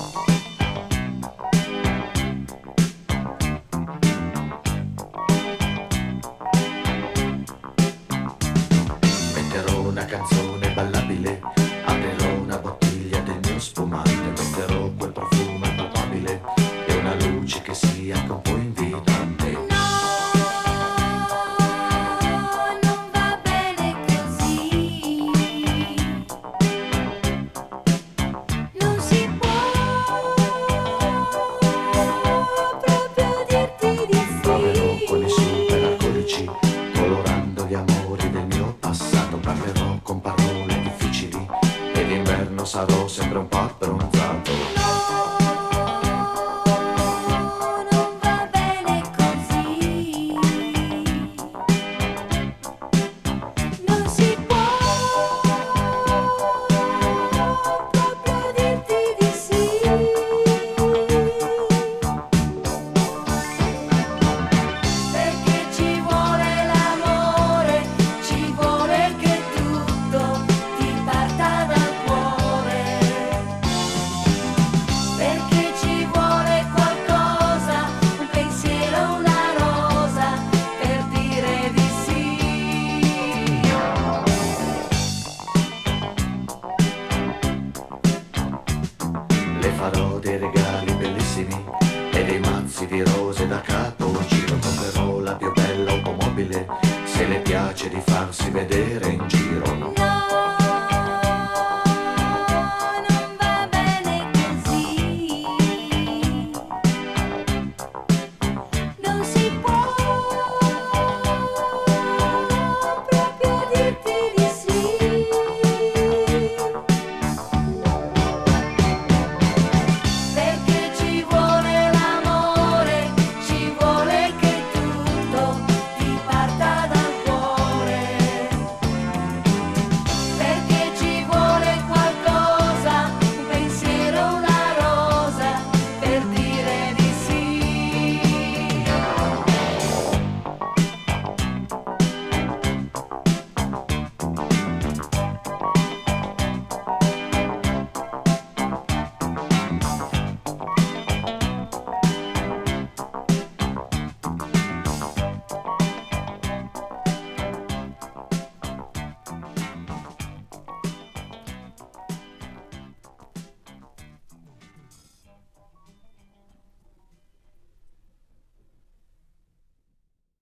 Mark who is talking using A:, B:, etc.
A: Metterò una canzone ballabile, aprirò una bottiglia del mio spumante, metterò quel profumo impalpabile e una luce che sia anche un po' invitante.
B: Non va bene così. Non si può proprio dirti di
A: Proverò con i
B: sì.
A: super alcolici, colorando gli amori del mio passato, parlerò con parole difficili e d'inverno sarò sempre un po' abbronzato.
B: Non va bene così. Non si può proprio dirti di sì. Perché ci vuole l'amore, ci vuole che tutto ti parta dal cuore. Perché ci vuole qualcosa, un pensiero, una rosa, per dire di sì.
A: Le farò dei regali bellissimi e dei mazzi di rose da capogiro, comprerò la più bella automobile, se le piace di farsi vedere